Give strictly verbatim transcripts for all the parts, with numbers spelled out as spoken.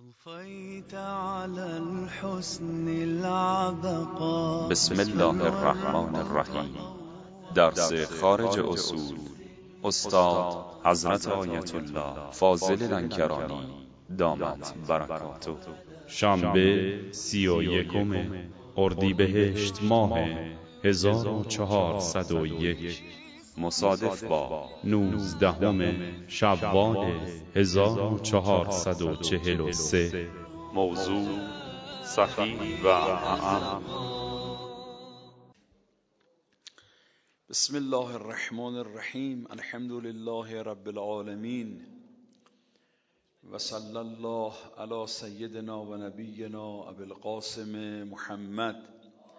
طفيت على الحسن العبقى. بسم الله الرحمن الرحیم. درس خارج اصول استاد حضرت آیت الله فاضل لنکرانی دامت برکاته. شنبه سی و یکم اردیبهشت ماه هزار و چهارصد و یک مصادف با نوزدهم شوال هزار و چهارصد و چهل و سه. موضوع صحیح و اعم. بسم الله الرحمن الرحیم. الحمد لله رب العالمین و صلی الله علی سیدنا و نبینا ابی القاسم محمد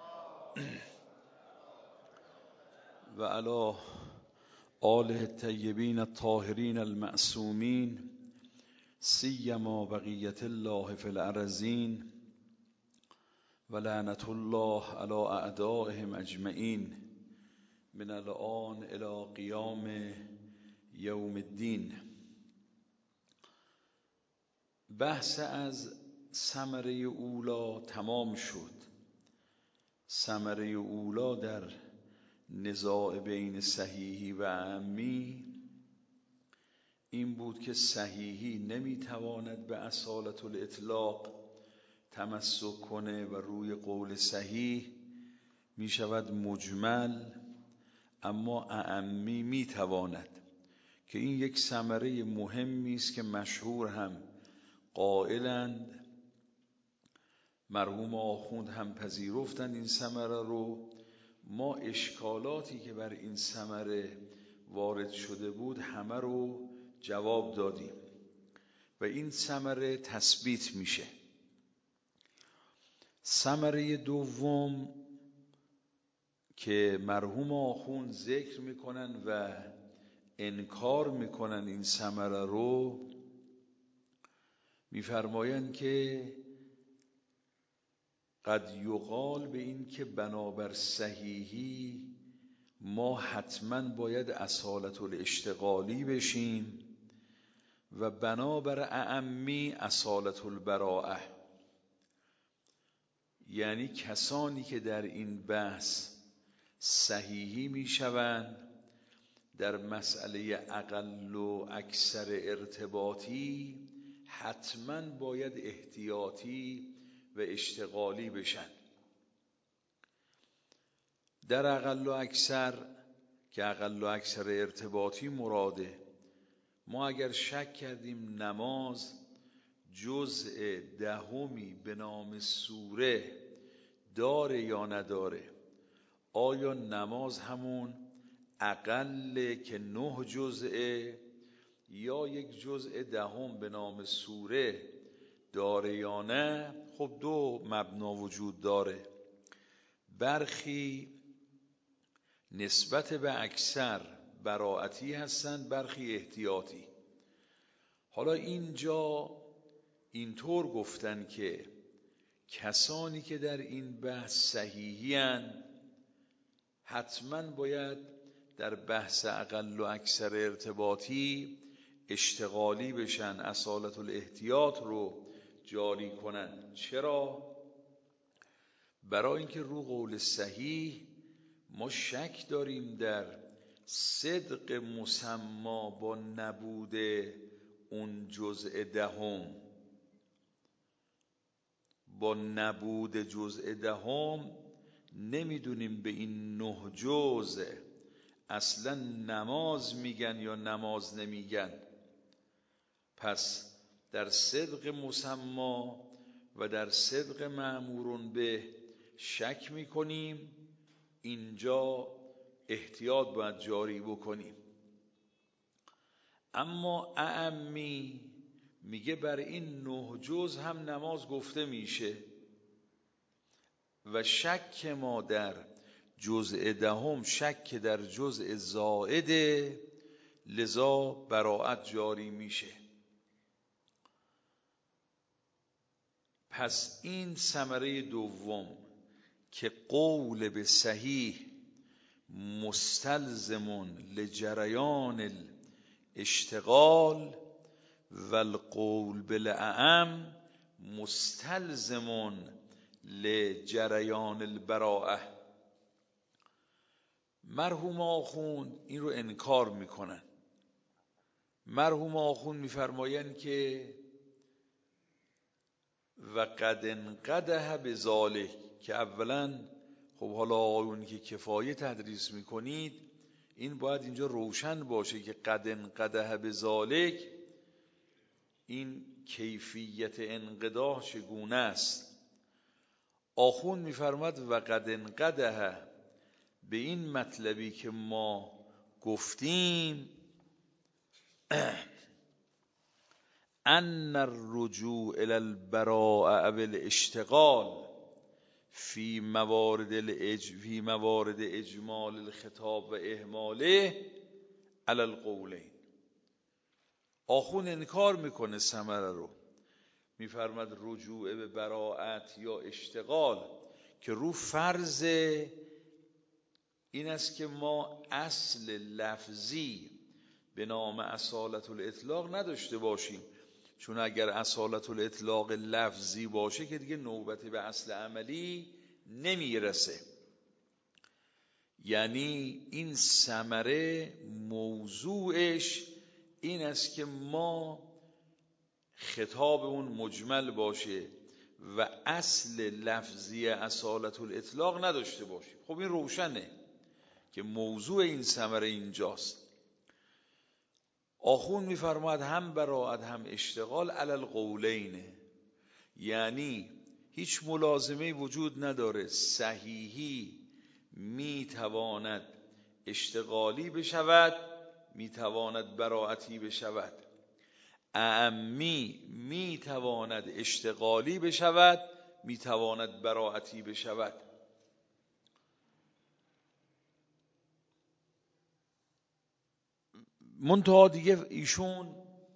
و علی آله الطیبین الطاهرین المعصومین سیما بقیت الله فی الارضین و لعنت الله علی اعدائهم اجمعین من الان الی قیام یوم الدین. بحث از ثمره اولا تمام شد. ثمره اولا در نزاع بین صحیحی و اعمی این بود که صحیحی نمیتواند به اصالت الاطلاق تمسک کنه و روی قول صحیح میشود مجمل، اما اعمی میتواند، که این یک ثمره مهمی است که مشهور هم قائلند، مرحوم آخوند هم پذیرفتند این ثمره رو. ما اشکالاتی که بر این ثمره وارد شده بود همه رو جواب دادیم و این ثمره تثبیت میشه. ثمره دوم که مرحوم آخوند ذکر میکنن و انکار میکنن این ثمره رو، میفرمایند که قد یقال به این که بنابر صحیحی ما حتما باید اصالت الاشتغالی بشیم و بنابر اعمی اصالت البراءه. یعنی کسانی که در این بحث صحیحی میشوند در مسئله اقل و اکثر ارتباطی حتما باید احتیاطی و اشتغالی بشن. در اقل و اکثر که اقل و اکثر ارتباطی مراده، ما اگر شک کردیم نماز جزء دهمی به نام سوره داره یا نداره، آیا نماز همون اقل که نه جزءه یا یک جزء دهم به نام سوره داره یا نه؟ خب دو مبنا وجود داره. برخی نسبت به اکثر براعتی هستند، برخی احتیاطی. حالا اینجا اینطور گفتن که کسانی که در این بحث صحیحی هستند حتما باید در بحث اقل و اکثر ارتباطی اشتغالی بشن، اصالت الاحتیاط رو جاری کنن. چرا؟ برای اینکه رو قول صحیح ما شک داریم در صدق مسما با نبود اون جزء دهم. با نبود جزء دهم نمیدونیم به این نه جزء اصلا نماز میگن یا نماز نمیگن. پس در صدق مسما و در صدق مأمورون به شک میکنیم، اینجا احتیاط باید جاری بکنیم. اما اعمی میگه بر این نه جز هم نماز گفته میشه و شک ما در جزء دهم شک در جزء زائده، لذا براءت جاری میشه. پس این ثمره دوم که قول به صحیح مستلزم لجریان الاشتغال و القول بالاعم مستلزم لجریان البراءه. مرحوم آخوند این رو انکار میکنن. مرحوم آخوند میفرمایند که و قد انقدح بذالک، که اولا خب حالا آقایون که کفایه تدریس میکنید این باید اینجا روشن باشه که قد انقدح بذالک این کیفیت انقداح چگونه است. آخوند میفرماد و قد انقدح به این مطلبی که ما گفتیم ان الرجوع الی البراء او الاشتغال فی موارد الاج فی موارد اجمال الخطاب و اهماله علی القولین. آخوند انکار میکنه ثمره رو، میفرماد رجوع به براءت یا اشتغال که رو فرض این است که ما اصل لفظی به نام اصالت الاطلاق نداشته باشیم، چون اگر اصالت الاطلاق لفظی باشه که دیگه نوبتی به اصل عملی نمیرسه. یعنی این ثمره موضوعش این است که ما خطاب اون مجمل باشه و اصل لفظی اصالت الاطلاق نداشته باشیم. خب این روشنه که موضوع این ثمره اینجاست. آخوند میفرماد هم براءت هم اشتغال علی القولین، یعنی هیچ ملازمه وجود نداره صحیحی میتواند اشتغالی بشود، میتواند براءتی بشود، اعمی میتواند اشتغالی بشود، میتواند براءتی بشود. منتها دیگه ایشون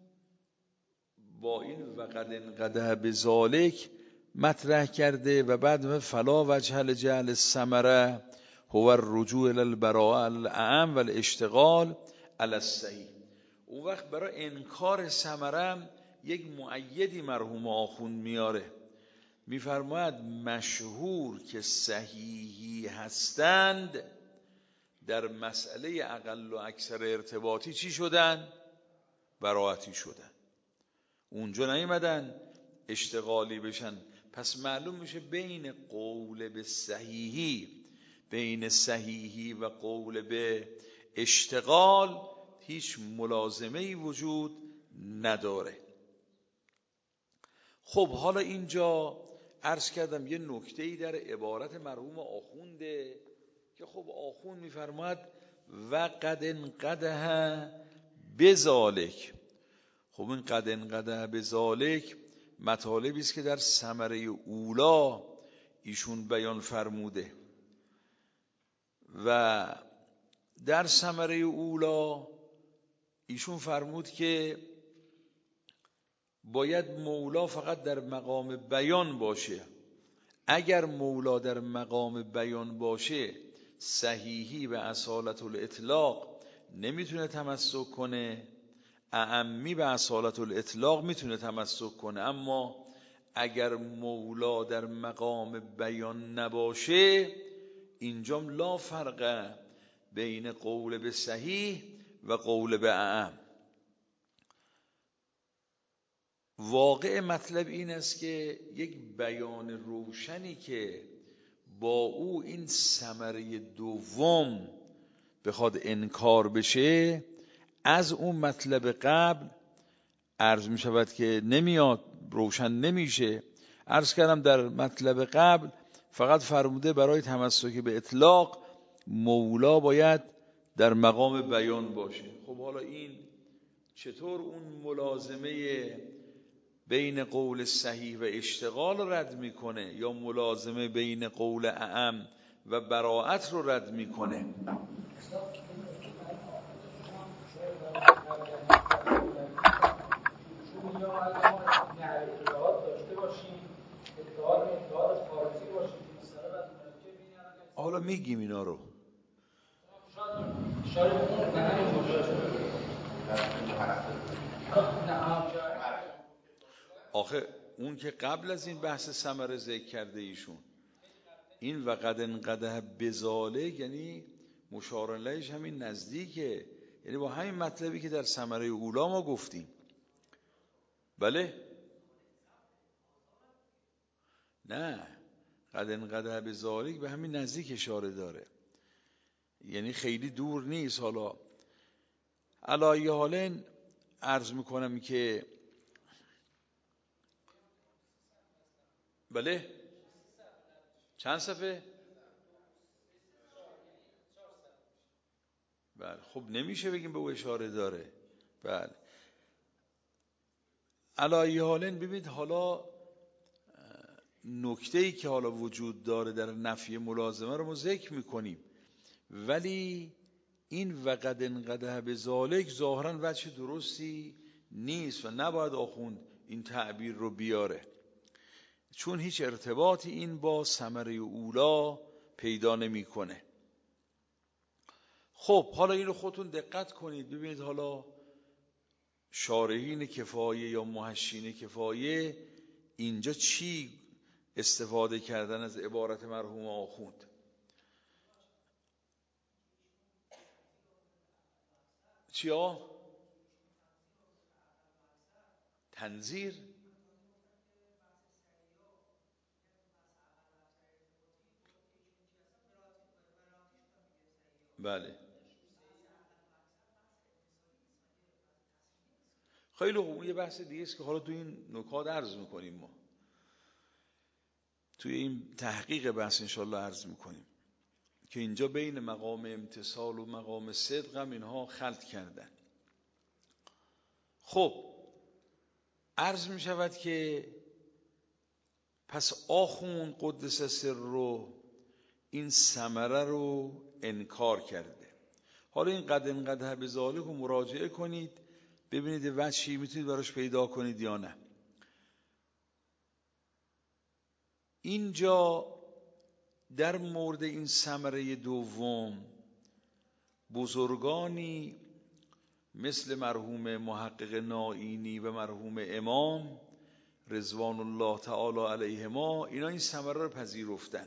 با این وقد انقدح بذالک مطرح کرده و بعد فلا وجه لجعل الثمره هو الرجوع الی البراء الاعم و الاشتغال علی الصحیح. اون وقت برای انکار ثمره یک مؤیدی مرحوم آخوند میاره، میفرماید مشهور که صحیحی هستند در مسئله اقل و اکثر ارتباطی چی شدن؟ براءتی شدن. اونجا نیومدن اشتغالی بشن. پس معلوم میشه بین قول به صحیحی، بین صحیحی و قول به اشتغال هیچ ملازمه‌ای وجود نداره. خب حالا اینجا عرض کردم یه نکته‌ای در عبارت مرحوم آخونده که خب آخوند میفرماد و قد انقدح بذالک. خب این قد انقدح بذالک مطالبی است که در ثمره اولا ایشون بیان فرموده و در ثمره اولا ایشون فرمود که باید مولا فقط در مقام بیان باشه. اگر مولا در مقام بیان باشه صحیحی و اصالت الاطلاق نمیتونه تمسک کنه، اعمی به اصالت الاطلاق میتونه تمسک کنه. اما اگر مولا در مقام بیان نباشه اینجا لا فرق بین قول به صحیح و قول به اعم. واقع مطلب این است که یک بیان روشنی که با او این ثمره دوم بخواد انکار بشه از اون مطلب قبل عرض می شود که نمیاد، روشن نمیشه. عرض کردم در مطلب قبل فقط فرموده برای تمسک به اطلاق مولا باید در مقام بیان باشه. خب حالا این چطور اون ملازمه بین قول صحیح و اشتغال رد میکنه یا ملازمه بین قول اعم و براءت رو رد میکنه؟ حالا میگیم اینا رو. آخه اون که قبل از این بحث ثمره ذکر کرده ایشون، این و قد انقدح بذالک یعنی مشار الیهش همین نزدیکه، یعنی با همین مطلبی که در ثمره اولا ما گفتیم. بله نه، قد انقدح بذالک به همین نزدیک اشاره داره، یعنی خیلی دور نیست. حالا علی حالن عرض میکنم که بله چند صفحه؟ بله خب نمیشه بگیم به او اشاره داره. بله علی حالن ببینید، حالا نکته‌ای که حالا وجود داره در نفی ملازمه رو ما ذکر میکنیم، ولی این و قد انقدح بذالک ظاهرا وجه درستی نیست و نباید آخوند این تعبیر رو بیاره، چون هیچ ارتباطی این با ثمره اولا پیدا نمیکنه. خب حالا این رو خودتون دقت کنید ببینید، حالا شارحین کفایه یا محشین کفایه اینجا چی استفاده کردن از عبارت مرحوم آخوند. چیا؟ تنظیر؟ بله خیلی خوب، اون یه بحث دیگه است که حالا تو این نکات عرض میکنیم، ما توی این تحقیق بحث انشالله عرض میکنیم که اینجا بین مقام امتصال و مقام صدق هم اینها خلط کردن. خب عرض میشود که پس آخوند قدس سر رو این ثمره رو انکار کرده. حالا این قد انقدح بذالک رو مراجعه کنید ببینید وجهی میتونید براش پیدا کنید یا نه. اینجا در مورد این ثمره دوم بزرگانی مثل مرحوم محقق نائینی و مرحوم امام رضوان الله تعالی علیهما اینا این ثمره رو پذیرفتن.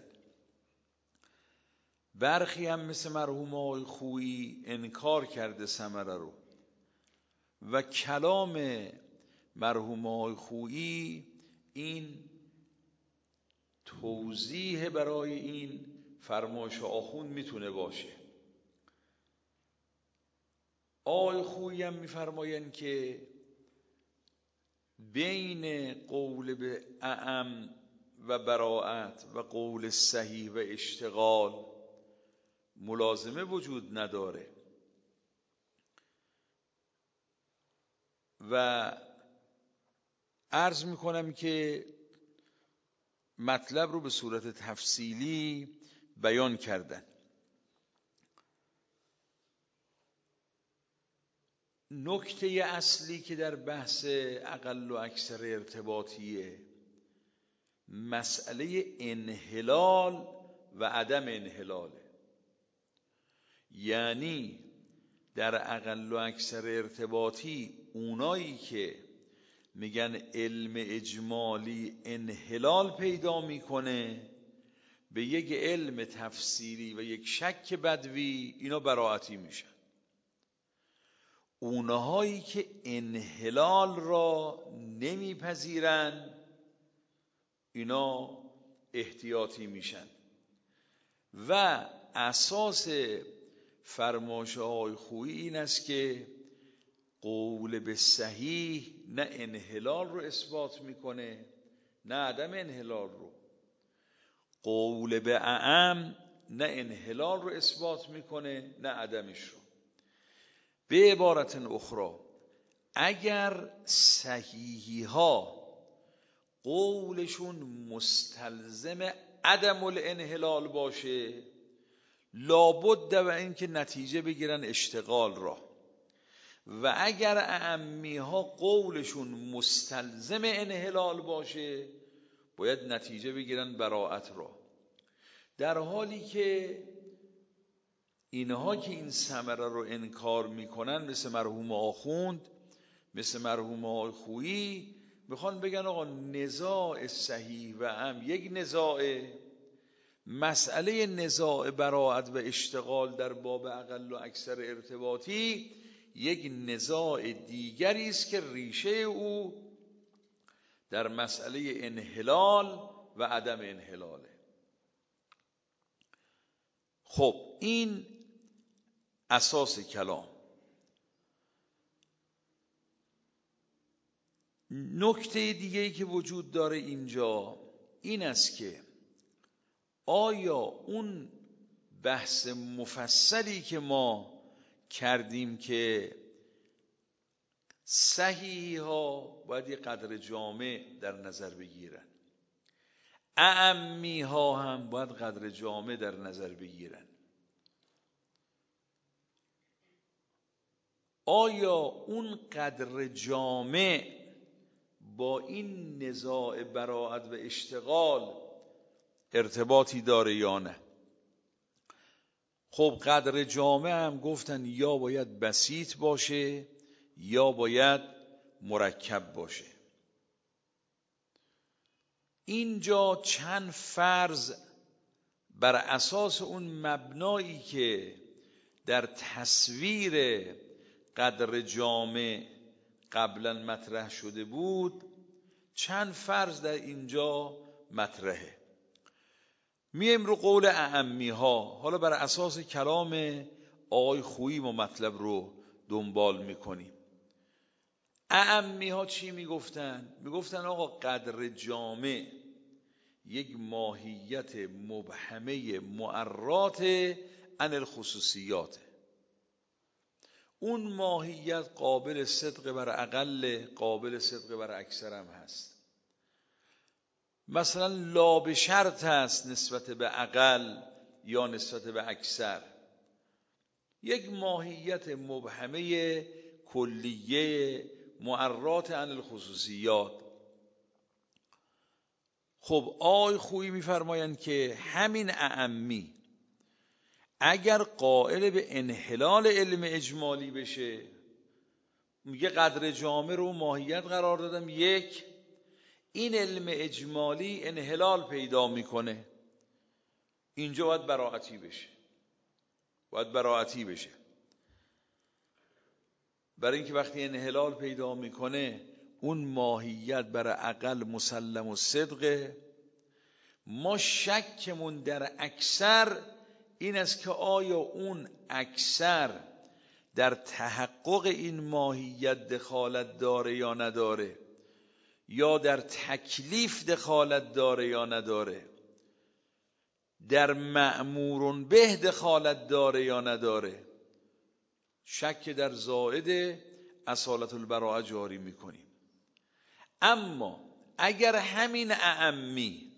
برخی هم مثل مرحوم آقای خویی انکار کرده ثمره رو و کلام مرحوم آقای خویی این توضیح برای این فرمایش آخوند میتونه باشه. آقای خویی هم میفرمایند که بین قول به اعم و براءت و قول صحیح و اشتغال ملازمه وجود نداره و عرض میکنم که مطلب رو به صورت تفصیلی بیان کردن. نکته اصلی که در بحث اقل و اکثر ارتباطیه مسئله انحلال و عدم انحلاله. یعنی در اقل و اکثر ارتباطی اونایی که میگن علم اجمالی انحلال پیدا میکنه به یک علم تفسیری و یک شک بدوی اینا براعتی میشن. اونهایی که انحلال را نمیپذیرن اینا احتیاطی میشن و اساس فرمایش آقای خویی این است که قول به صحیح نه انحلال رو اثبات میکنه نه عدم انحلال رو، قول به اعم نه انحلال رو اثبات میکنه نه عدمش رو. به عبارت اخرى اگر صحیحی ها قولشون مستلزم عدم الانحلال باشه لابد و اینکه نتیجه بگیرن اشتغال را، و اگر اعمی ها قولشون مستلزم انحلال باشه باید نتیجه بگیرن براءت را. در حالی که اینها که این ثمره رو انکار میکنن مثل مرحوم آخوند مثل مرحوم آقای خویی میخوان بگن آقا نزاع صحیح و هم یک نزاع، مسئله نزاع براءت و اشتغال در باب اقل و اکثر ارتباطی یک نزاع دیگری است که ریشه او در مسئله انحلال و عدم انحلاله. خب این اساس کلام. نکته دیگه‌ای که وجود داره اینجا این است که آیا اون بحث مفصلی که ما کردیم که صحیحی ها باید یه قدر جامع در نظر بگیرن، اعمی ها هم باید قدر جامع در نظر بگیرن، آیا اون قدر جامع با این نزاع براءت و اشتغال ارتباطی داره یا نه؟ خب قدر جامع هم گفتن یا باید بسیط باشه یا باید مرکب باشه. اینجا چند فرض بر اساس اون مبنایی که در تصویر قدر جامع قبلا مطرح شده بود، چند فرض در اینجا مطرحه. میم رو قول اعمی ها، حالا بر اساس کلام آقای خویی ما مطلب رو دنبال میکنیم. اعمی ها چی میگفتن؟ میگفتن آقا قدر جامع یک ماهیت مبهمه معرات عن الخصوصیات، اون ماهیت قابل صدق بر اقل، قابل صدق بر اکثر هم هست. مثلا لا به شرط هست نسبت به اقل یا نسبت به اکثر، یک ماهیت مبهمه کلیه معرات عن الخصوصیات. خب آقای خویی میفرمایند که همین اعمی اگر قائل به انحلال علم اجمالی بشه، میگه قدر جامع رو ماهیت قرار دادم یک، این علم اجمالی انحلال پیدا میکنه، اینجا باید براعتی بشه، باید براعتی بشه. برای اینکه وقتی انحلال پیدا میکنه اون ماهیت برای اقل مسلم و صدقه. ما شکمون در اکثر این است که آیا اون اکثر در تحقق این ماهیت دخالت داره یا نداره، یا در تکلیف دخالت داره یا نداره، در مأمور به دخالت داره یا نداره. شک در زائد اصالت البراءه جاری میکنیم. اما اگر همین اعمی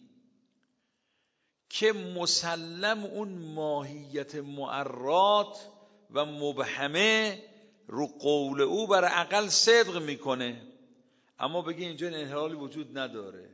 که مسلم اون ماهیت معرات و مبهمه رو قول او بر اقل صدق میکنه، اما بگه اینجا انحلالی وجود نداره،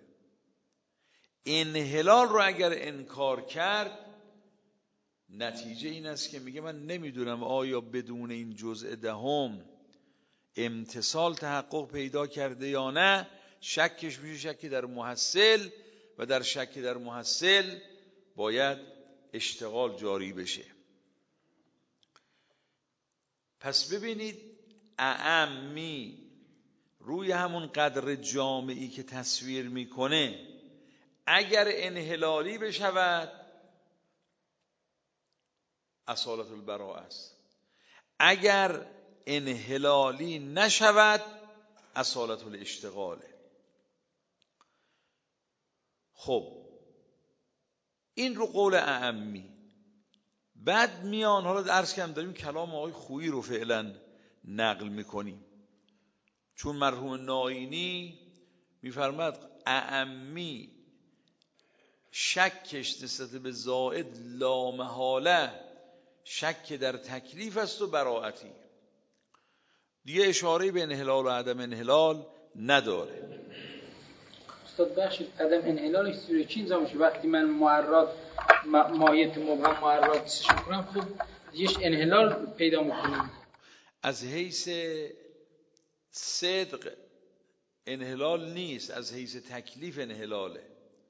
انحلال رو اگر انکار کرد نتیجه این است که میگه من نمیدونم آیا بدون این جزء دهم امتصال تحقق پیدا کرده یا نه. شکش میشه شک در محصل و در شک در محصل باید اشتغال جاری بشه. پس ببینید اعمی روی همون قدر جامعی که تصویر میکنه اگر انحلالی بشود اصالت البراءه است، اگر انحلالی نشود اصالت الاشتغاله. خب این رو قول اعمی. بعد میان، حالا عرض کردم داریم کلام آقای خویی رو فعلا نقل میکنیم، چون مرحوم ناینی میفرماد اعمی شکش نسبت به زائد لا محاله شک در تکلیف است و براعتی، دیگه اشاره به انحلال و عدم انحلال نداره. استاد بخشید عدم انحلالش سوره چی انجام میشه؟ وقتی من معرات ماهیت مبهم معرات سش کنم، خب دیگه انحلال پیدا میکنیم. از حیث صدق انحلال نیست، از حیث تکلیف انحلاله.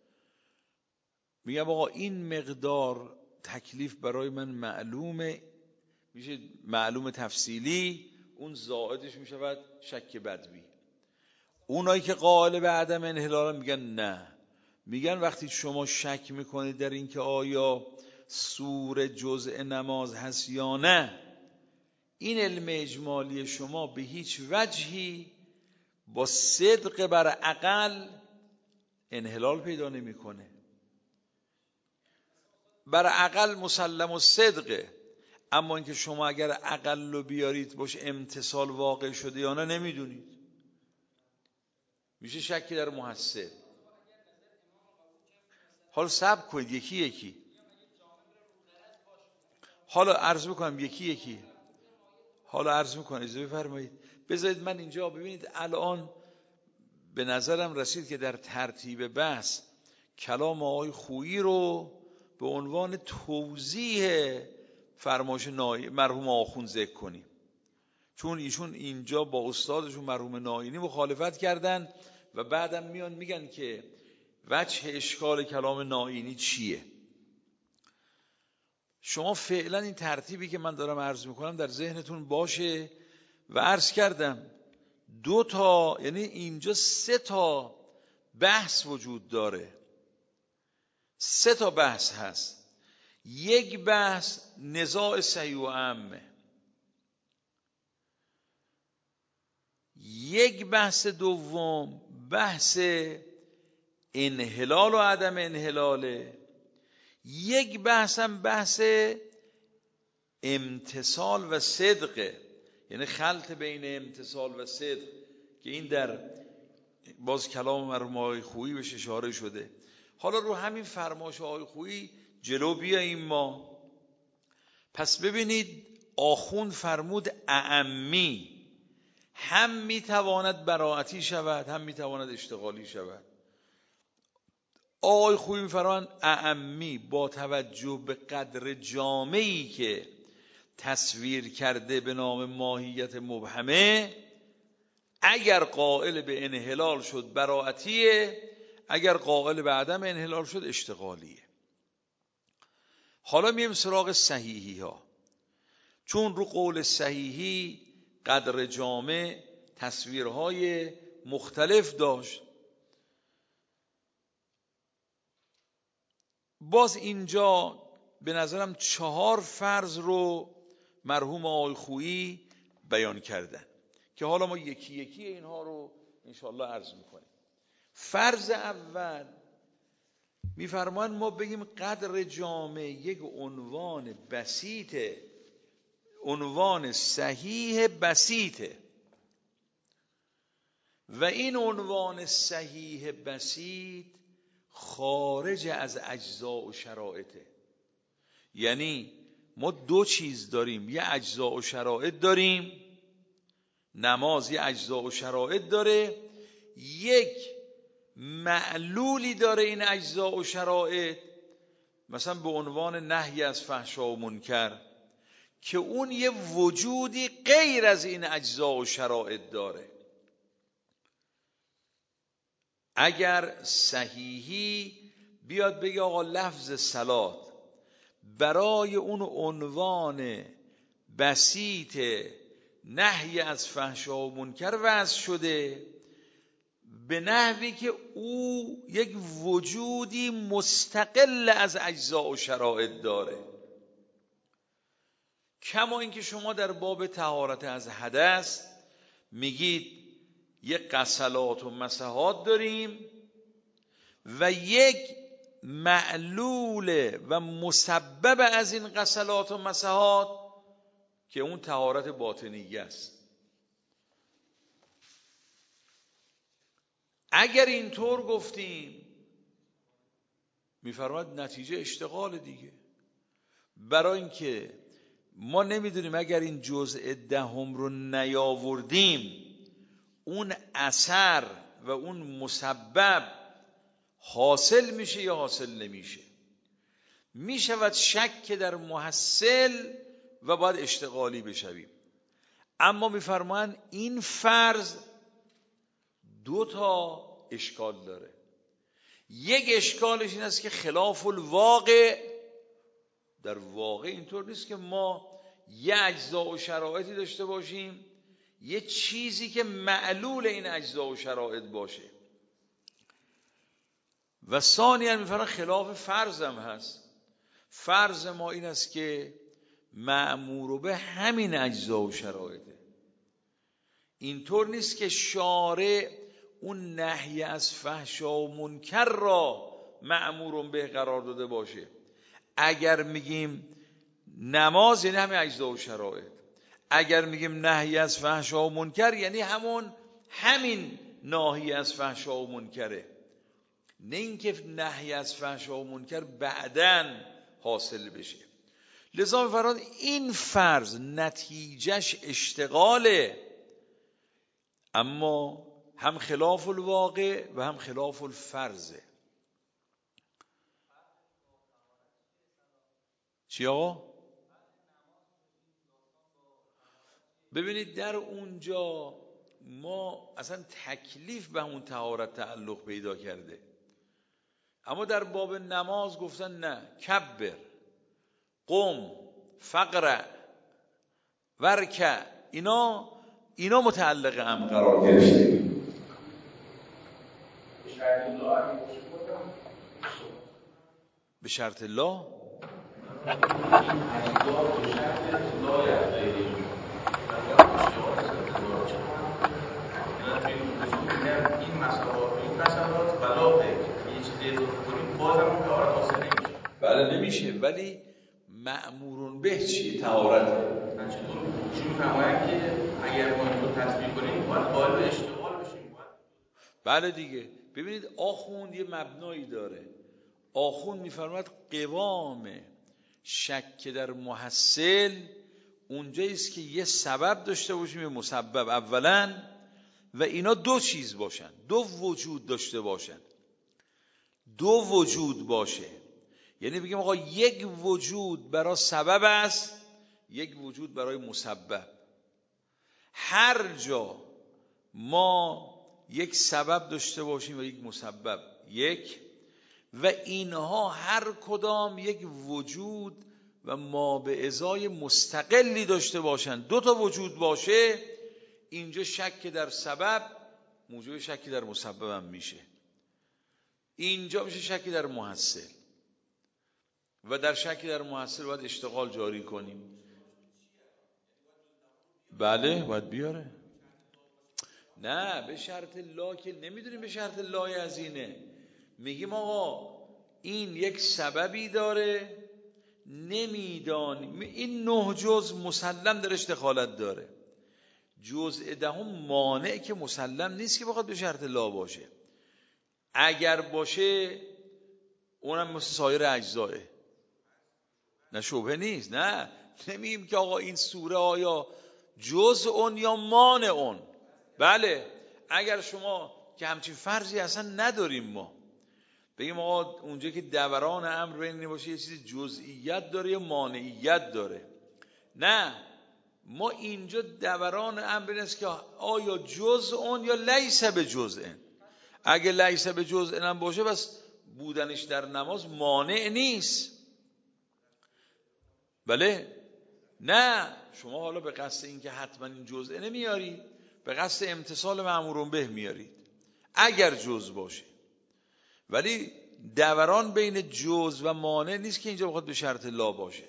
میگم آقا این مقدار تکلیف برای من معلومه، میشه معلوم تفصیلی، اون زائدش میشود شک بدوی. اونایی که قائل به عدم انحلال میگن نه، میگن وقتی شما شک میکنید در این که آیا سور جزء نماز هست یا نه، این علم اجمالی شما به هیچ وجهی با صدق بر عقل انحلال پیدا نمیکنه. بر عقل مسلم و صدقه، اما اینکه شما اگر عقل رو بیارید باش امتصال واقع شده یا نه نمیدونید، میشه شکی در محصل. حالا صبر کنید یکی یکی، حالا عرض میکنم یکی یکی، حالا عرض میکنم اجازه بفرمایید. بذارید من اینجا ببینید الان به نظرم رسید که در ترتیب بحث کلام آقای خویی رو به عنوان توضیح فرمایش مرحوم آخوند ذکر کنیم، چون ایشون اینجا با استادشون مرحوم ناینی مخالفت کردن و بعدم میان میگن که وجه اشکال کلام ناینی چیه. شما فعلا این ترتیبی که من دارم عرض میکنم در ذهنتون باشه و عرض کردم دو تا، یعنی اینجا سه تا بحث وجود داره، سه تا بحث هست. یک بحث نزاع صحیح و عامه، یک بحث دوم بحث انحلال و عدم انحلاله، یک بحث هم بحث امتصال و صدقه، یعنی خلط بین امتصال و صدق که این در باز کلام مرحوم آقای خویی بهش اشاره شده. حالا رو همین فرمایش آقای خویی جلو بیاییم ما. پس ببینید آخوند فرمود اعمی هم میتواند براعتی شود هم میتواند اشتغالی شود. آقای خویی میفرمایند اعمی با توجه به قدر جامعی که تصویر کرده به نام ماهیت مبهمه، اگر قائل به انحلال شد براعتیه، اگر قائل به عدم انحلال شد اشتغالیه. حالا میایم سراغ صحیحی ها، چون رو قول صحیحی قدر جامع تصویرهای مختلف داشت. باز اینجا به نظرم چهار فرض رو مرحوم آقای خویی بیان کردن که حالا ما یکی یکی اینها رو انشاءالله عرض میکنیم. فرض اول میفرمان ما بگیم قدر جامع یک عنوان بسیطه، عنوان صحیح بسیطه، و این عنوان صحیح بسیط خارج از اجزا و شرایطه. یعنی ما دو چیز داریم، یه اجزا و شرایط داریم، نماز یه اجزا و شرایط داره، یک معلولی داره این اجزا و شرایط، مثلا به عنوان نهی از فحشا و منکر، که اون یه وجودی غیر از این اجزا و شرایط داره. اگر صحیحی بیاد بگه آقا لفظ صلات برای اون عنوان بسیط نهی از فحشا و منکر وضع شده، به نحوی که او یک وجودی مستقل از اجزا و شرایط داره. کما اینکه شما در باب طهارت از حدث میگید یک غسلات و مسحات داریم و یک معلول و مسبب از این غسلات و مسحات که اون طهارت باطنیه است. اگر اینطور گفتیم میفرماید نتیجه اشتغال دیگه، برای اینکه ما نمیدونیم اگر این جزء دهم رو نیاوردیم اون اثر و اون مسبب حاصل میشه یا حاصل نمیشه. میشود شک در محصل و باید اشتغالی بشویم. اما میفرمایند این فرض دو تا اشکال داره. یک اشکالش این است که خلاف الواقع، در واقع اینطور نیست که ما یه اجزا و شرایطی داشته باشیم یه چیزی که معلول این اجزا و شرایط باشه. و ثانیاً میفرماید خلاف فرض هم هست. فرض ما این است که مأمور به همین اجزا و شرایطه. اینطور نیست که شارع اون نهی از فحشا و منکر را مأمور به قرار داده باشه. اگر میگیم نماز یعنی همین اجزا و شرایط، اگر میگیم نهی از فحشا و منکر یعنی همون همین ناهی از فحشا و منکره، نه اینکه نهی از فحشا و منکر بعداً حاصل بشه. لذا می‌فرماید این فرض نتیجهش اشتغاله، اما هم خلاف الواقع و هم خلاف الفرضه. چی آقا؟ ببینید در اونجا ما اصلا تکلیف به همون طهارت تعلق پیدا کرده، اما در باب نماز گفتن نه، کبر، قم، فقرع، ورکع، اینا اینا متعلق هم قرار گرفته. به شرط الله بله نمیشه، ولی مأمورون به چیه؟ طهارته. چون می‌فرمایند که اگر ما این رو تطبیق کنیم باید قائل به اشتغال بشیم. بله دیگه. ببینید آخوند یه مبنایی داره. آخوند می‌فرماید قوام شک در محصل اونجاییست که یه سبب داشته باشیم یه مسبب اولا، و اینا دو چیز باشن، دو وجود داشته باشن، دو وجود باشه. یعنی بگیم آقا یک وجود برای سبب است، یک وجود برای مسبب. هر جا ما یک سبب داشته باشیم و یک مسبب یک، و اینها هر کدام یک وجود و ما به ازای مستقلی داشته باشن، دو تا وجود باشه، اینجا شک در سبب موجب شک در مسبب هم میشه. اینجا میشه شک در محصل، و در شک در محصل باید اشتغال جاری کنیم. بله باید بیاره. نه به شرط لا که نمیدونیم به شرط لای از اینه. میگیم آقا این یک سببی داره نمیدانیم، این نه جز مسلم درش دخالت داره، جزء دهم مانع که مسلم نیست که بخواد به شرط لا باشه. اگر باشه اونم مثل سایر اجزاه، نه شبهه نیست. نه نمیم که آقا این سوره آیا جزء اون یا مانع اون. بله اگر شما که همچین فرضی اصلا نداریم ما، بگیم آقا اونجا که دوران امر بین باشه یه چیزی جزئیت داره یا مانعیت داره، نه ما اینجا دوران امر این است که آیا جزء اون یا لیس به جزء. اگه لیس به جزء هم باشه بس بودنش در نماز مانع نیست. بله نه شما حالا به قصد این که حتما این جزء نمیارید، به قصد امتصال مأمورون به میارید اگر جزء باشه، ولی دوران بین جزء و مانع نیست که اینجا بخواد به شرط لا باشه.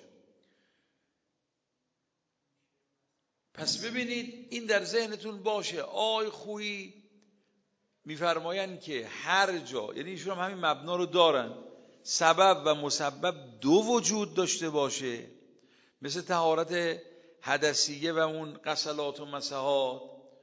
پس ببینید این در ذهنتون باشه. آی خویی میفرمایند که هر جا، یعنی ایشون هم همین مبنا رو دارن، سبب و مسبب دو وجود داشته باشه، مثل طهارت حدثیه و اون غسلات و مسحات،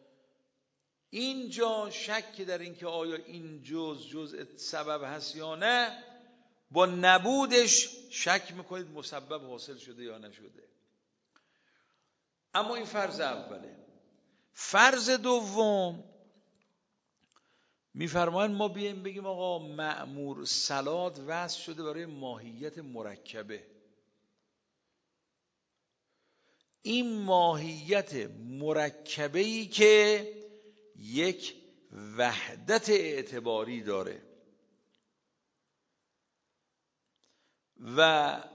اینجا شک در این که آیا این جز جزء سبب هست یا نه، با نبودش شک میکنید مسبب حاصل شده یا نشده. اما این فرض اوله. فرض دوم میفرمایند ما بیایم بگیم آقا مأمور صلات وضع شده برای ماهیت مرکبه. این ماهیت مرکبه‌ای که یک وحدت اعتباری داره و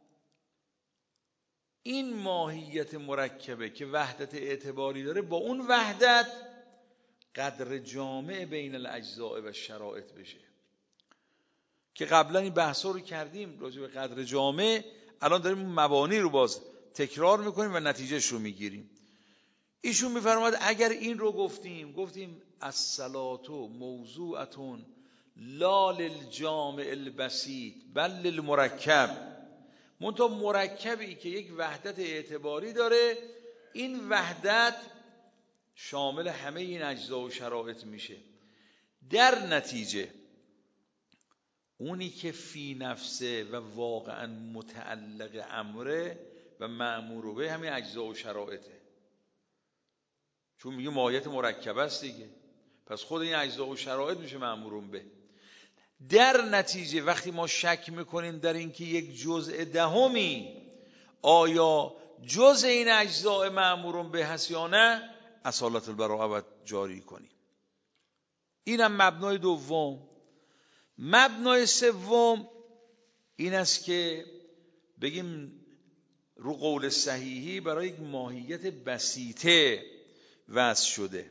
این ماهیت مرکبه که وحدت اعتباری داره، با اون وحدت قدر جامع بین الاجزاء و شرایط بشه که قبلا این بحثا رو کردیم راجع به قدر جامع. الان داریم مبانی رو باز تکرار میکنیم و نتیجهش رو میگیریم. ایشون میفرماد اگر این رو گفتیم گفتیم الصلاة موضوعتون لا للجامع البسیط بل للمرکب، منتها مرکبی که یک وحدت اعتباری داره، این وحدت شامل همه این اجزا و شرایط میشه. در نتیجه اونی که فی نفسه و واقعا متعلق امره و مأمور به همین اجزا و شرایطه، چون میگه ماهیت مرکب است دیگه، پس خود این اجزا و شرایط میشه مأمورون به. در نتیجه وقتی ما شک میکنیم در اینکه یک جزء دهمی آیا جزء این اجزاء مأمورون به هست یا نه، اصالت البراءه باید جاری کنیم. اینم مبنای دوم. مبنای سوم این است که بگیم رو قول صحیحی برای یک ماهیت بسیطه وضع شده.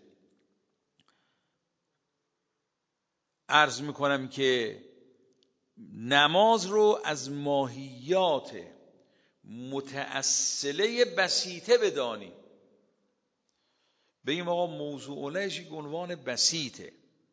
عرض میکنم که نماز رو از ماهیات متأصله بسیطه بدانیم، بگیم آقا موضوع لهش یک عنوان بسیطه،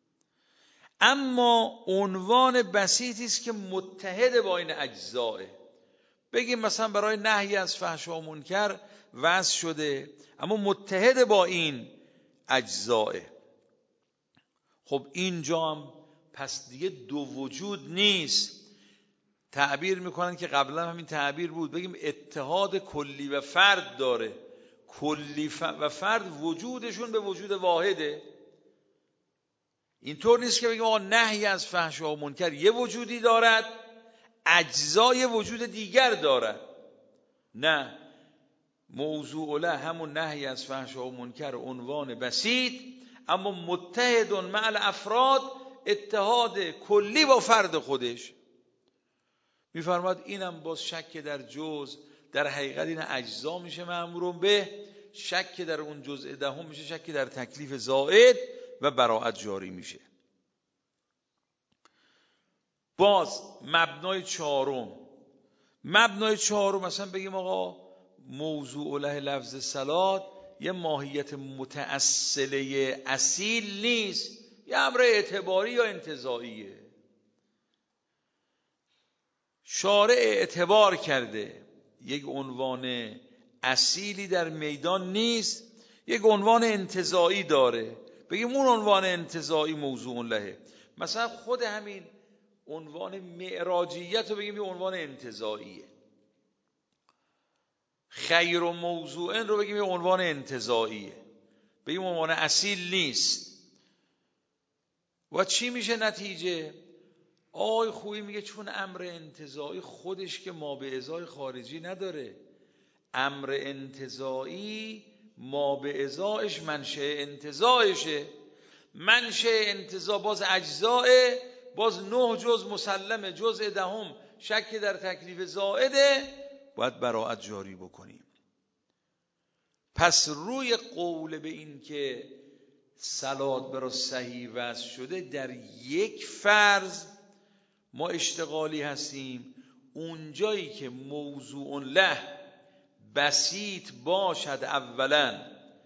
اما عنوان بسیطی است که متحد با این اجزاه. بگیم مثلا برای نهی از فحشا و منکر وضع شده اما متحد با این اجزاه. خب اینجا هم پس دیگه دو وجود نیست. تعبیر میکنن که قبلا همین تعبیر بود، بگیم اتحاد کلی و فرد داره. کلی و فرد وجودشون به وجود واحده. اینطور نیست که بگیم آقا نهی از فحشا و منکر یه وجودی دارد، اجزای وجود دیگر دارد. نه، موضوع له همون نهی از فحشا و منکر عنوان بسیط، اما متحد مع الافراد، اتحاد کلی با فرد خودش. میفرماد اینم باز شک در جز، در حقیقت این اجزا میشه مأمورون به، شک در اون جزء دهم میشه شک در تکلیف زائد و براءت جاری میشه. باز مبنای چهارم، مبنای چهارم مثلا بگیم آقا موضوع له لفظ صلات یه ماهیت متأصله اصیل نیست، یه امر اعتباری یا انتزاعیه. شارع اعتبار کرده یک عنوان اصیلی در میدان نیست، یک عنوان انتزاعی داره، بگیم اون عنوان انتزاعی موضوع لهه. مثلا خود همین عنوان معراجیت رو بگیم یه عنوان انتزاعیه، خیر و موضوعن رو بگیم یه عنوان انتزاعیه، بگیم عنوان اصیل نیست. و چی میشه نتیجه؟ آقای خویی میگه چون امر انتزاعی خودش که ما به ازای خارجی نداره، امر انتزاعی ما به ازایش منشأ انتزاعشه، منشأ انتزاع باز اجزاء، باز نه جز مسلمه، جزء دهم شک در تکلیف زائده، باید براءت جاری بکنیم. پس روی قول به این که صلات برای صحیح وضع شده در یک فرض ما اشتغالی هستیم، اونجایی که موضوع له بسیط باشد اولا،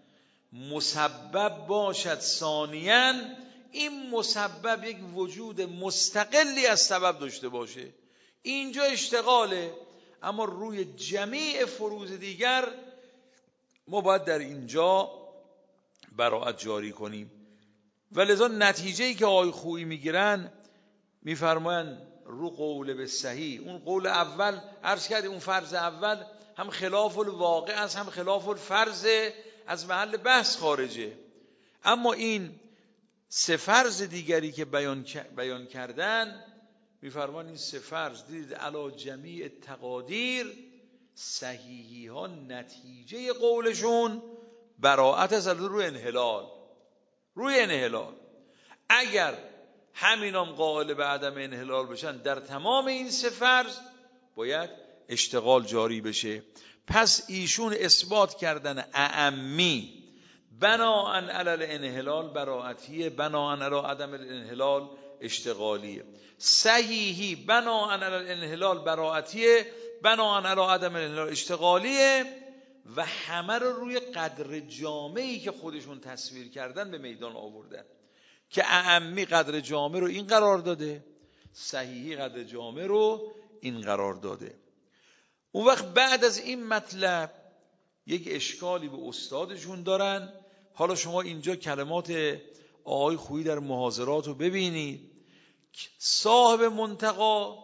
مسبب باشد ثانیاً، این مسبب یک وجود مستقلی از سبب داشته باشه، اینجا اشتغاله. اما روی جمیع فروض دیگر ما باید در اینجا براءت جاری کنیم. ولذا نتیجه‌ای که آقای خویی میگیرن میفرمایند رو قول به صحیح، اون قول اول عرض کردیم اون فرض اول هم خلاف الواقع است هم خلاف الفرض، از محل بحث خارجه. اما این سه فرض دیگری که بیان بیان کردن میفرمان این سه فرض دیدید علی جمیع تقادیر صحیحی ها نتیجه قولشون براءت از روی انحلال، روی انحلال. اگر همینام قائل به عدم انحلال بشن در تمام این سه فرض باید اشتغال جاری بشه. پس ایشون اثبات کردن اعمی بناءً علی الانحلال براعتیه، بناءً علی عدم الانحلال اشتغالیه. صحیحی بناءً علی الانحلال براعتیه، بناءً علی عدم الانحلال اشتغالیه و همه رو روی قدر جامعی که خودشون تصویر کردن به میدان آوردن که اعمی قدر جامع رو این قرار داده، صحیحی قدر جامع رو این قرار داده. اون وقت بعد از این مطلب یک اشکالی به استادشون دارن. حالا شما اینجا کلمات آقای خویی در محاضرات رو ببینید. صاحب منتقا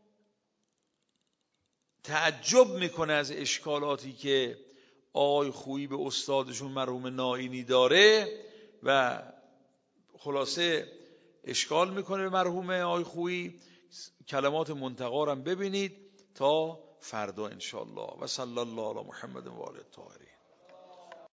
تعجب میکنه از اشکالاتی که آقای خویی به استادشون مرحوم نائینی داره و خلاصه اشکال میکنه به مرحوم آقای خویی. کلمات منتقا رو هم ببینید تا فردا انشاءالله. و صلی الله علی محمد و آله الطاهرین.